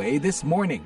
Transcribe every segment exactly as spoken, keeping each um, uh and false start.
A This Morning.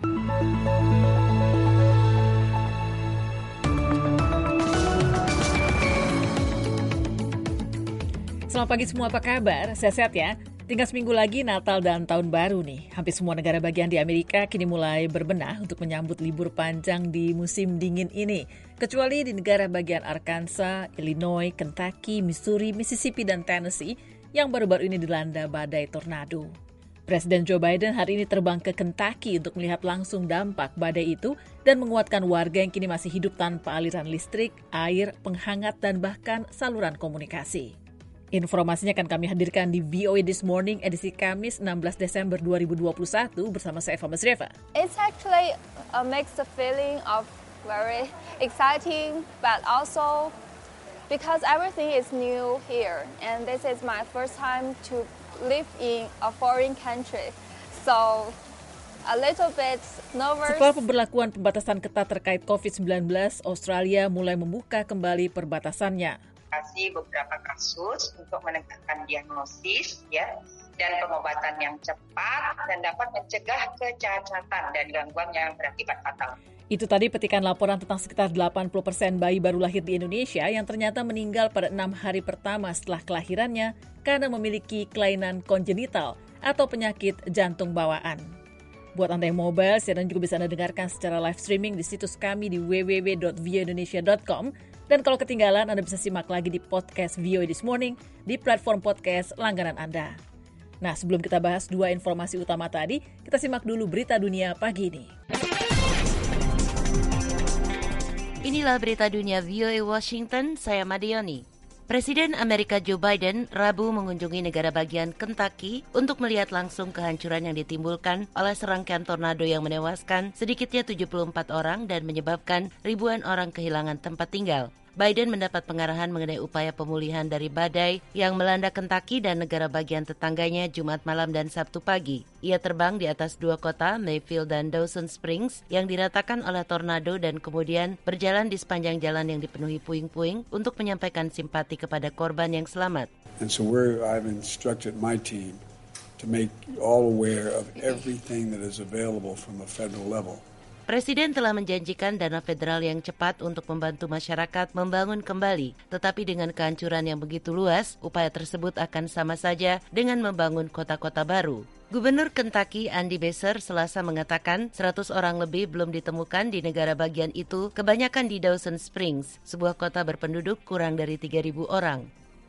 Selamat pagi semua, apa kabar? Sehat-sehat ya? Tinggal seminggu lagi Natal dan Tahun Baru nih. Hampir semua negara bagian di Amerika kini mulai berbenah untuk menyambut libur panjang di musim dingin ini. Kecuali di negara bagian Arkansas, Illinois, Kentucky, Missouri, Mississippi, dan Tennessee yang baru-baru ini dilanda badai tornado. Presiden Joe Biden hari ini terbang ke Kentucky untuk melihat langsung dampak badai itu dan menguatkan warga yang kini masih hidup tanpa aliran listrik, air, penghangat, dan bahkan saluran komunikasi. Informasinya akan kami hadirkan di V O A This Morning edisi Kamis enam belas Desember dua ribu dua puluh satu bersama saya Eva Masreva. It's actually a mixed feeling of very exciting, but also because everything is new here, and this is my first time to live in a foreign country, so a little bit nervous. Setelah pemberlakuan pembatasan ketat terkait covid sembilan belas, Australia mulai membuka kembali perbatasannya. Beberapa kasus untuk menegakkan diagnosis ya dan pengobatan yang cepat dan dapat mencegah kecacatan dan gangguan yang berakibat fatal. Itu tadi petikan laporan tentang sekitar delapan puluh persen bayi baru lahir di Indonesia yang ternyata meninggal pada enam hari pertama setelah kelahirannya karena memiliki kelainan kongenital atau penyakit jantung bawaan. Buat Anda yang mobile, siaran juga bisa Anda dengarkan secara live streaming di situs kami di w w w dot v o indonesia dot com. Dan kalau ketinggalan, Anda bisa simak lagi di podcast V O A This Morning di platform podcast langganan Anda. Nah, sebelum kita bahas dua informasi utama tadi, kita simak dulu berita dunia pagi ini. Inilah berita dunia V O A Washington, saya Madioni. Presiden Amerika Joe Biden Rabu mengunjungi negara bagian Kentucky untuk melihat langsung kehancuran yang ditimbulkan oleh serangkaian tornado yang menewaskan sedikitnya tujuh puluh empat orang dan menyebabkan ribuan orang kehilangan tempat tinggal. Biden mendapat pengarahan mengenai upaya pemulihan dari badai yang melanda Kentucky dan negara bagian tetangganya Jumat malam dan Sabtu pagi. Ia terbang di atas dua kota, Mayfield dan Dawson Springs, yang diratakan oleh tornado dan kemudian berjalan di sepanjang jalan yang dipenuhi puing-puing untuk menyampaikan simpati kepada korban yang selamat. And so we're, I've instructed my team to make all aware of everything that is available from a federal level. Presiden telah menjanjikan dana federal yang cepat untuk membantu masyarakat membangun kembali, tetapi dengan kehancuran yang begitu luas, upaya tersebut akan sama saja dengan membangun kota-kota baru. Gubernur Kentucky Andy Beshear Selasa mengatakan seratus orang lebih belum ditemukan di negara bagian itu, kebanyakan di Dawson Springs, sebuah kota berpenduduk kurang dari tiga ribu orang.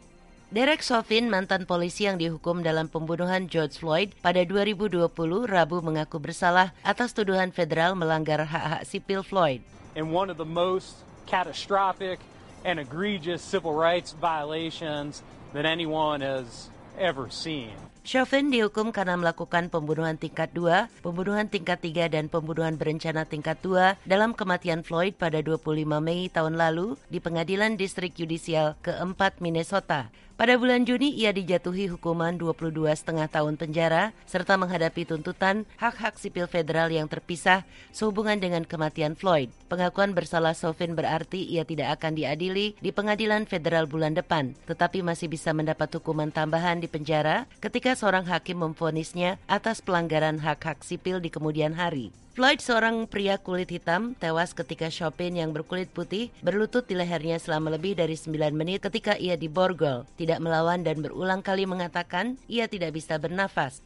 Derek Chauvin, mantan polisi yang dihukum dalam pembunuhan George Floyd pada dua ribu dua puluh, Rabu mengaku bersalah atas tuduhan federal melanggar hak-hak sipil Floyd. In one of the most catastrophic and egregious civil rights violations that anyone has ever seen. Chauvin dihukum karena melakukan pembunuhan tingkat dua, pembunuhan tingkat tiga, dan pembunuhan berencana tingkat dua dalam kematian Floyd pada dua puluh lima Mei tahun lalu di Pengadilan Distrik Yudisial keempat Minnesota. Pada bulan Juni, ia dijatuhi hukuman dua puluh dua setengah tahun penjara serta menghadapi tuntutan hak-hak sipil federal yang terpisah sehubungan dengan kematian Floyd. Pengakuan bersalah Chauvin berarti ia tidak akan diadili di pengadilan federal bulan depan, tetapi masih bisa mendapat hukuman tambahan di penjara ketika seorang hakim memvonisnya atas pelanggaran hak-hak sipil di kemudian hari. Floyd, seorang pria kulit hitam, tewas ketika Chauvin yang berkulit putih berlutut di lehernya selama lebih dari sembilan menit ketika ia diborgol, tidak melawan dan berulang kali mengatakan ia tidak bisa bernafas.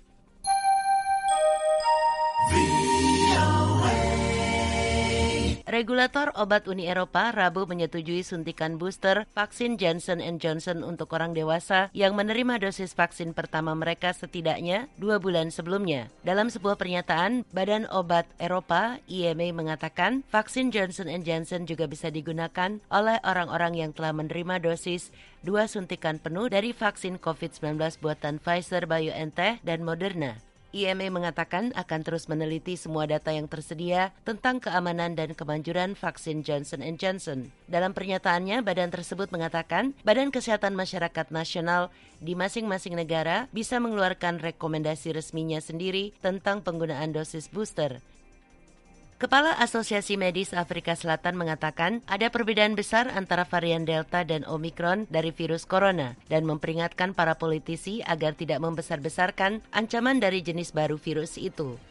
Regulator obat Uni Eropa Rabu menyetujui suntikan booster vaksin Johnson and Johnson untuk orang dewasa yang menerima dosis vaksin pertama mereka setidaknya dua bulan sebelumnya. Dalam sebuah pernyataan, Badan Obat Eropa E M A mengatakan vaksin Johnson and Johnson juga bisa digunakan oleh orang-orang yang telah menerima dosis dua suntikan penuh dari vaksin covid sembilan belas buatan Pfizer, BioNTech, dan Moderna. E M A mengatakan akan terus meneliti semua data yang tersedia tentang keamanan dan kemanjuran vaksin Johnson and Johnson. Dalam pernyataannya, badan tersebut mengatakan Badan Kesehatan Masyarakat Nasional di masing-masing negara bisa mengeluarkan rekomendasi resminya sendiri tentang penggunaan dosis booster. Kepala Asosiasi Medis Afrika Selatan mengatakan ada perbedaan besar antara varian Delta dan Omicron dari virus corona dan memperingatkan para politisi agar tidak membesar-besarkan ancaman dari jenis baru virus itu.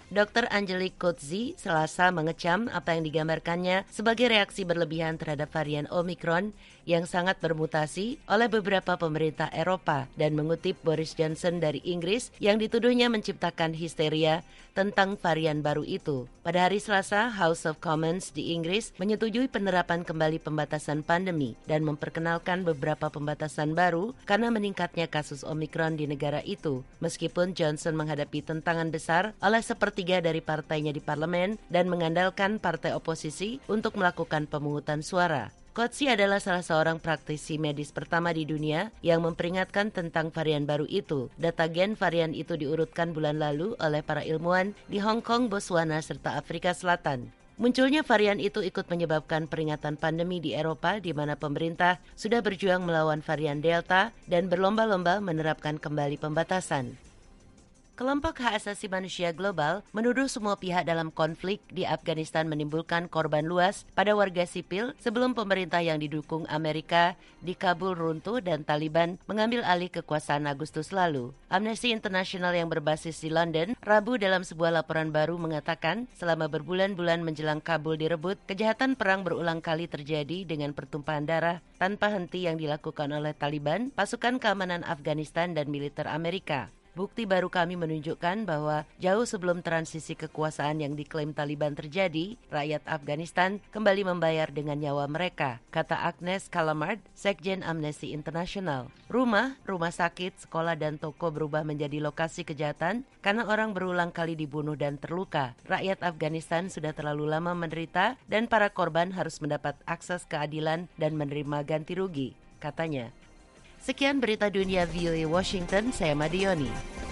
dokter Angelique Coetzee Selasa mengecam apa yang digambarkannya sebagai reaksi berlebihan terhadap varian Omicron yang sangat bermutasi oleh beberapa pemerintah Eropa dan mengutip Boris Johnson dari Inggris yang dituduhnya menciptakan histeria tentang varian baru itu. Pada hari Selasa, House of Commons di Inggris menyetujui penerapan kembali pembatasan pandemi dan memperkenalkan beberapa pembatasan baru karena meningkatnya kasus Omicron di negara itu. Meskipun Johnson menghadapi tentangan besar oleh sepertiga dari partainya di parlemen dan mengandalkan partai oposisi untuk melakukan pemungutan suara. Coetzee adalah salah seorang praktisi medis pertama di dunia yang memperingatkan tentang varian baru itu. Data gen varian itu diurutkan bulan lalu oleh para ilmuwan di Hong Kong, Botswana, serta Afrika Selatan. Munculnya varian itu ikut menyebabkan peringatan pandemi di Eropa di mana pemerintah sudah berjuang melawan varian Delta dan berlomba-lomba menerapkan kembali pembatasan. Kelompok hak asasi manusia global menuduh semua pihak dalam konflik di Afghanistan menimbulkan korban luas pada warga sipil sebelum pemerintah yang didukung Amerika di Kabul runtuh dan Taliban mengambil alih kekuasaan Agustus lalu. Amnesty International yang berbasis di London, Rabu dalam sebuah laporan baru mengatakan selama berbulan-bulan menjelang Kabul direbut, kejahatan perang berulang kali terjadi dengan pertumpahan darah tanpa henti yang dilakukan oleh Taliban, pasukan keamanan Afghanistan dan militer Amerika. Bukti baru kami menunjukkan bahwa jauh sebelum transisi kekuasaan yang diklaim Taliban terjadi, rakyat Afghanistan kembali membayar dengan nyawa mereka, kata Agnes Callamard, Sekjen Amnesty International. Rumah, rumah sakit, sekolah dan toko berubah menjadi lokasi kejahatan karena orang berulang kali dibunuh dan terluka. Rakyat Afghanistan sudah terlalu lama menderita dan para korban harus mendapat akses keadilan dan menerima ganti rugi, katanya. Sekian berita dunia V O A Washington, saya Madioni.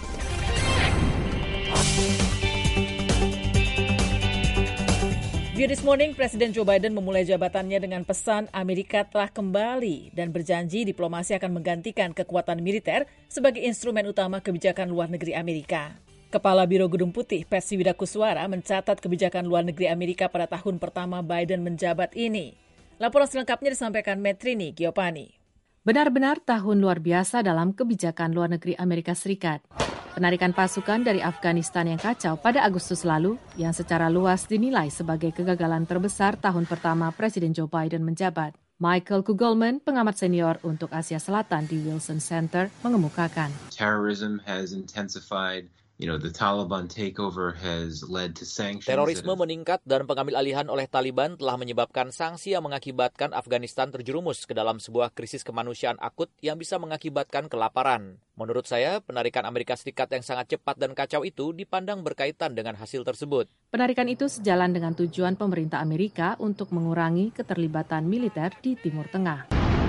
View This Morning, Presiden Joe Biden memulai jabatannya dengan pesan Amerika telah kembali dan berjanji diplomasi akan menggantikan kekuatan militer sebagai instrumen utama kebijakan luar negeri Amerika. Kepala Biro Gedung Putih, Patsy Widakuswara, mencatat kebijakan luar negeri Amerika pada tahun pertama Biden menjabat ini. Laporan selengkapnya disampaikan Metrini Giopani. Benar-benar tahun luar biasa dalam kebijakan luar negeri Amerika Serikat. Penarikan pasukan dari Afghanistan yang kacau pada Agustus lalu, yang secara luas dinilai sebagai kegagalan terbesar tahun pertama Presiden Joe Biden menjabat. Michael Kugelman, pengamat senior untuk Asia Selatan di Wilson Center, mengemukakan. Terrorism has intensified. You know, the Taliban takeover has led to sanctions. Terorisme meningkat dan pengambil alihan oleh Taliban telah menyebabkan sanksi yang mengakibatkan Afghanistan terjerumus ke dalam sebuah krisis kemanusiaan akut yang bisa mengakibatkan kelaparan. Menurut saya, penarikan Amerika Serikat yang sangat cepat dan kacau itu dipandang berkaitan dengan hasil tersebut. Penarikan itu sejalan dengan tujuan pemerintah Amerika untuk mengurangi keterlibatan militer di Timur Tengah.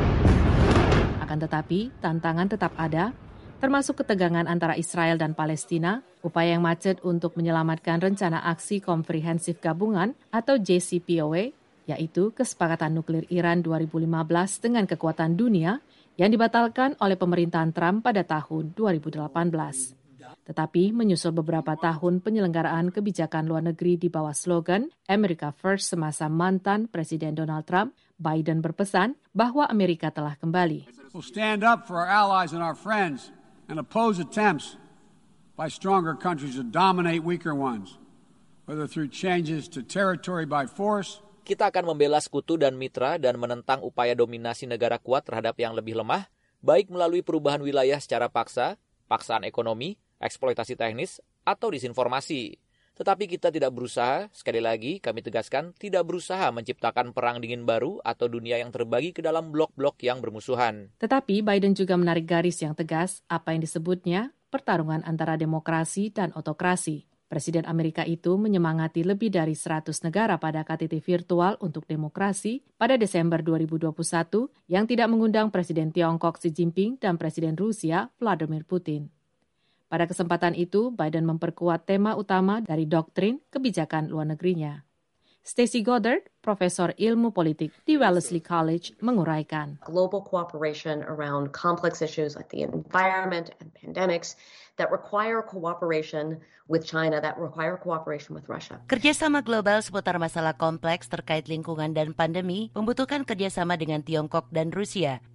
Akan tetapi, tantangan tetap ada, termasuk ketegangan antara Israel dan Palestina, upaya yang macet untuk menyelamatkan rencana aksi komprehensif gabungan atau J C P O A, yaitu kesepakatan nuklir Iran dua ribu lima belas dengan kekuatan dunia yang dibatalkan oleh pemerintahan Trump pada tahun dua ribu delapan belas. Tetapi menyusul beberapa tahun penyelenggaraan kebijakan luar negeri di bawah slogan America First semasa mantan Presiden Donald Trump, Biden berpesan bahwa Amerika telah kembali. We'll stand up for our allies and our friends and oppose attempts by stronger countries to dominate weaker ones, whether through changes to territory by force. Kita akan membela sekutu dan mitra dan menentang upaya dominasi negara kuat terhadap yang lebih lemah, baik melalui perubahan wilayah secara paksa, paksaan ekonomi, eksploitasi teknis, atau disinformasi. Tetapi kita tidak berusaha, sekali lagi kami tegaskan, tidak berusaha menciptakan perang dingin baru atau dunia yang terbagi ke dalam blok-blok yang bermusuhan. Tetapi Biden juga menarik garis yang tegas apa yang disebutnya pertarungan antara demokrasi dan otokrasi. Presiden Amerika itu menyemangati lebih dari seratus negara pada K T T virtual untuk demokrasi pada Desember dua ribu dua puluh satu yang tidak mengundang Presiden Tiongkok Xi Jinping dan Presiden Rusia Vladimir Putin. Pada kesempatan itu, Biden memperkuat tema utama dari doktrin kebijakan luar negerinya. Stacey Goddard, profesor ilmu politik di Wellesley College, menguraikan. Global cooperation around complex issues like the environment and pandemics that require cooperation with China, that require cooperation with Russia. Kerjasama global seputar masalah kompleks terkait lingkungan dan pandemi membutuhkan kerjasama dengan Tiongkok dan Rusia.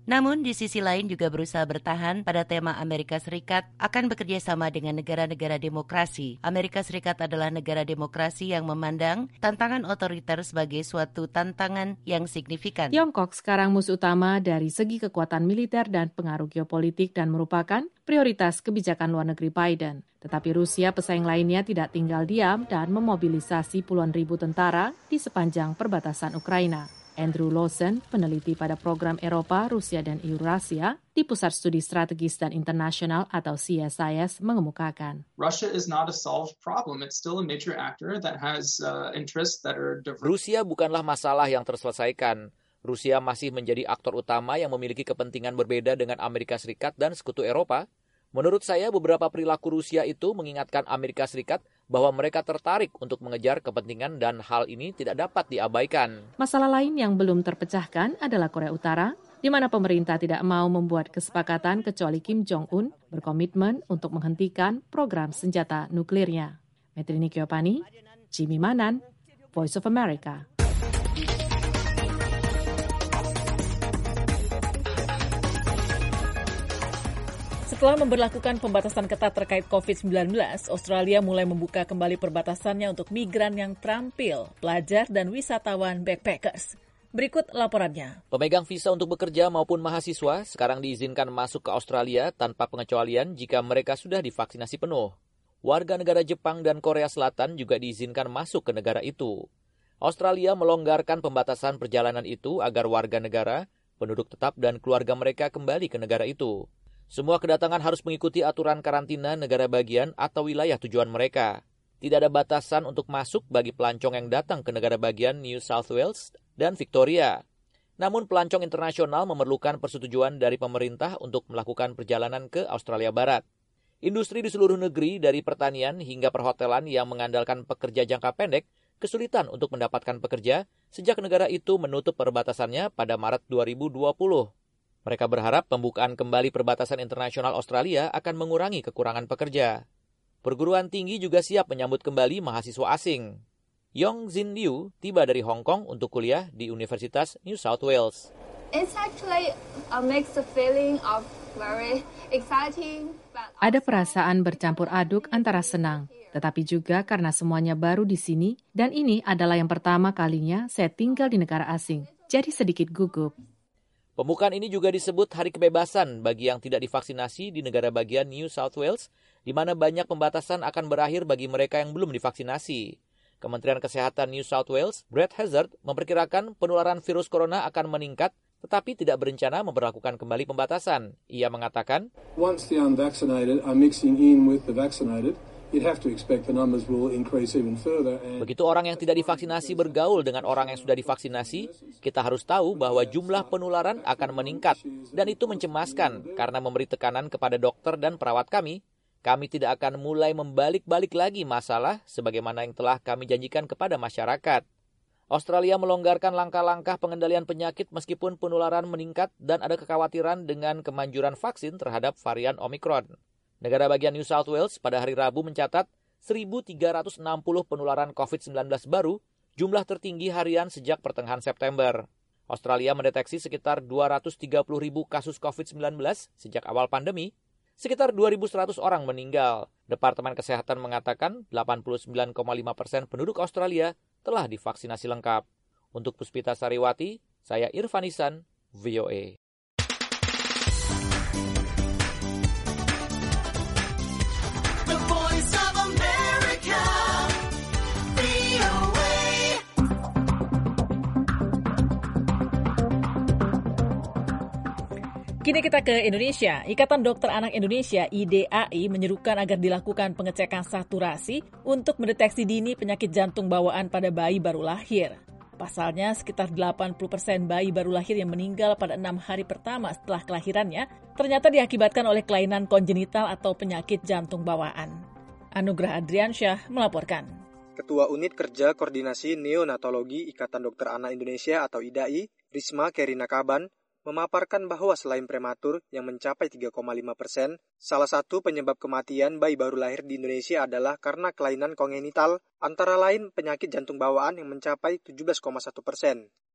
Namun di sisi lain juga berusaha bertahan pada tema Amerika Serikat akan bekerja sama dengan negara-negara demokrasi. Amerika Serikat adalah negara demokrasi yang memandang tantangan otoriter sebagai suatu tantangan yang signifikan. Tiongkok sekarang musuh utama dari segi kekuatan militer dan pengaruh geopolitik dan merupakan prioritas kebijakan luar negeri Biden. Tetapi Rusia pesaing lainnya tidak tinggal diam dan memobilisasi puluhan ribu tentara di sepanjang perbatasan Ukraina. Andrew Lawson, peneliti pada program Eropa, Rusia, dan Eurasia di Pusat Studi Strategis dan Internasional atau C S I S mengemukakan. Russia is not a solved problem. It's still a major actor that has uh, interests that are diverse. Rusia bukanlah masalah yang terselesaikan. Rusia masih menjadi aktor utama yang memiliki kepentingan berbeda dengan Amerika Serikat dan sekutu Eropa. Menurut saya, beberapa perilaku Rusia itu mengingatkan Amerika Serikat bahwa mereka tertarik untuk mengejar kepentingan dan hal ini tidak dapat diabaikan. Masalah lain yang belum terpecahkan adalah Korea Utara, di mana pemerintah tidak mau membuat kesepakatan kecuali Kim Jong-un berkomitmen untuk menghentikan program senjata nuklirnya. Metrini Kyopani, Jimmy Manan, Voice of America. Setelah memberlakukan pembatasan ketat terkait covid sembilan belas, Australia mulai membuka kembali perbatasannya untuk migran yang terampil, pelajar, dan wisatawan backpackers. Berikut laporannya. Pemegang visa untuk bekerja maupun mahasiswa sekarang diizinkan masuk ke Australia tanpa pengecualian jika mereka sudah divaksinasi penuh. Warga negara Jepang dan Korea Selatan juga diizinkan masuk ke negara itu. Australia melonggarkan pembatasan perjalanan itu agar warga negara, penduduk tetap, dan keluarga mereka kembali ke negara itu. Semua kedatangan harus mengikuti aturan karantina negara bagian atau wilayah tujuan mereka. Tidak ada batasan untuk masuk bagi pelancong yang datang ke negara bagian New South Wales dan Victoria. Namun pelancong internasional memerlukan persetujuan dari pemerintah untuk melakukan perjalanan ke Australia Barat. Industri di seluruh negeri dari pertanian hingga perhotelan yang mengandalkan pekerja jangka pendek kesulitan untuk mendapatkan pekerja sejak negara itu menutup perbatasannya pada Maret dua ribu dua puluh. Mereka berharap pembukaan kembali perbatasan internasional Australia akan mengurangi kekurangan pekerja. Perguruan tinggi juga siap menyambut kembali mahasiswa asing. Yong Jin Liu tiba dari Hong Kong untuk kuliah di Universitas New South Wales. It's actually a mixed feeling of very exciting. But Ada perasaan bercampur aduk antara senang, tetapi juga karena semuanya baru di sini dan ini adalah yang pertama kalinya saya tinggal di negara asing. Jadi sedikit gugup. Pembukaan ini juga disebut Hari Kebebasan bagi yang tidak divaksinasi di negara bagian New South Wales, di mana banyak pembatasan akan berakhir bagi mereka yang belum divaksinasi. Kementerian Kesehatan New South Wales, Brett Hazard, memperkirakan penularan virus corona akan meningkat, tetapi tidak berencana memperlakukan kembali pembatasan. Ia mengatakan, Once the unvaccinated are mixing in with the vaccinated, you'd have to expect the numbers will increase even further. And begitu orang yang tidak divaksinasi bergaul dengan orang yang sudah divaksinasi, kita harus tahu bahwa jumlah penularan akan meningkat. Dan itu mencemaskan karena memberi tekanan kepada dokter dan perawat kami. Kami tidak akan mulai membalik-balik lagi masalah sebagaimana yang telah kami janjikan kepada masyarakat. Australia melonggarkan langkah-langkah pengendalian penyakit meskipun penularan meningkat dan ada kekhawatiran dengan kemanjuran vaksin terhadap varian Omicron. Negara bagian New South Wales pada hari Rabu mencatat seribu tiga ratus enam puluh penularan covid sembilan belas baru, jumlah tertinggi harian sejak pertengahan September. Australia mendeteksi sekitar dua ratus tiga puluh ribu kasus covid sembilan belas sejak awal pandemi. Sekitar dua ribu seratus orang meninggal. Departemen Kesehatan mengatakan delapan puluh sembilan koma lima persen penduduk Australia telah divaksinasi lengkap. Untuk Puspita Sariwati, saya Irfan Ihsan, V O A. Kini kita ke Indonesia. Ikatan Dokter Anak Indonesia I D A I menyerukan agar dilakukan pengecekan saturasi untuk mendeteksi dini penyakit jantung bawaan pada bayi baru lahir. Pasalnya, sekitar delapan puluh persen bayi baru lahir yang meninggal pada enam hari pertama setelah kelahirannya ternyata diakibatkan oleh kelainan kongenital atau penyakit jantung bawaan. Anugrah Adriansyah melaporkan. Ketua Unit Kerja Koordinasi Neonatologi Ikatan Dokter Anak Indonesia atau I D A I, Risma Kerina Kaban, memaparkan bahwa selain prematur yang mencapai tiga koma lima persen, salah satu penyebab kematian bayi baru lahir di Indonesia adalah karena kelainan kongenital, antara lain penyakit jantung bawaan yang mencapai tujuh belas koma satu persen.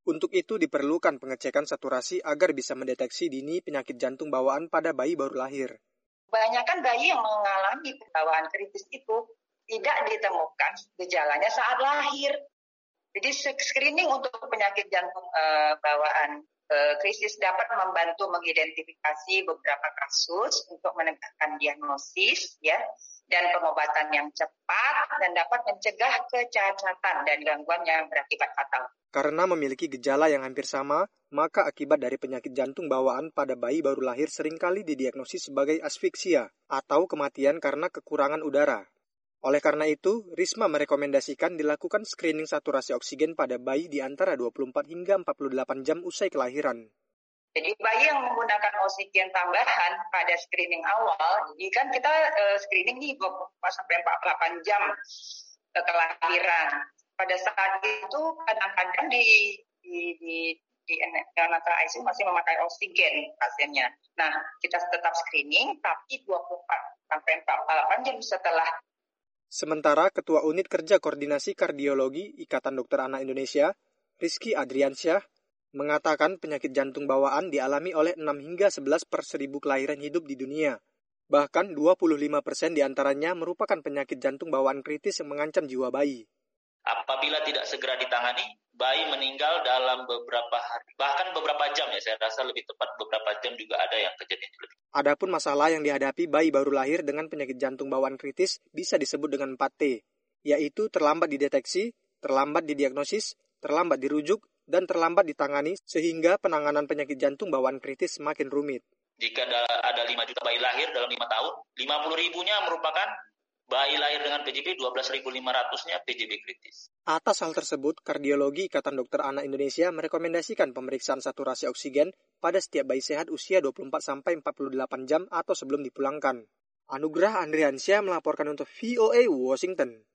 Untuk itu diperlukan pengecekan saturasi agar bisa mendeteksi dini penyakit jantung bawaan pada bayi baru lahir. Kebanyakan bayi yang mengalami bawaan kritis itu tidak ditemukan gejalanya saat lahir. Jadi screening untuk penyakit jantung uh, bawaan uh, kritis dapat membantu mengidentifikasi beberapa kasus untuk menegakkan diagnosis, ya, dan pengobatan yang cepat dan dapat mencegah kecacatan dan gangguan yang berakibat fatal. Karena memiliki gejala yang hampir sama, maka akibat dari penyakit jantung bawaan pada bayi baru lahir seringkali didiagnosis sebagai asfiksia atau kematian karena kekurangan udara. Oleh karena itu, Risma merekomendasikan dilakukan screening saturasi oksigen pada bayi di antara dua puluh empat hingga empat puluh delapan jam usai kelahiran. Jadi bayi yang menggunakan oksigen tambahan pada screening awal, jadi kan kita uh, screening nih dua puluh empat sampai empat puluh delapan jam setelah kelahiran. Pada saat itu kadang-kadang di di di di neonatal I C U masih memakai oksigen pasiennya. Nah, kita tetap screening tapi dua puluh empat sampai empat puluh delapan jam setelah. Sementara Ketua Unit Kerja Koordinasi Kardiologi Ikatan Dokter Anak Indonesia, Rizky Adriansyah, mengatakan penyakit jantung bawaan dialami oleh enam hingga sebelas per seribu kelahiran hidup di dunia. Bahkan dua puluh lima persen diantaranya merupakan penyakit jantung bawaan kritis yang mengancam jiwa bayi. Apabila tidak segera ditangani, bayi meninggal dalam beberapa hari, bahkan beberapa jam ya, saya rasa lebih tepat beberapa jam juga ada yang kejadian lebih. Adapun masalah yang dihadapi bayi baru lahir dengan penyakit jantung bawaan kritis bisa disebut dengan empat T, yaitu terlambat dideteksi, terlambat didiagnosis, terlambat dirujuk, dan terlambat ditangani sehingga penanganan penyakit jantung bawaan kritis semakin rumit. Jika ada lima juta bayi lahir dalam lima tahun, lima puluh ribunya merupakan bayi lahir dengan P J B, dua belas ribu lima ratus-nya P J B kritis. Atas hal tersebut, Kardiologi Ikatan Dokter Anak Indonesia merekomendasikan pemeriksaan saturasi oksigen pada setiap bayi sehat usia dua puluh empat sampai empat puluh delapan jam atau sebelum dipulangkan. Anugrah Andriansyah melaporkan untuk V O A Washington.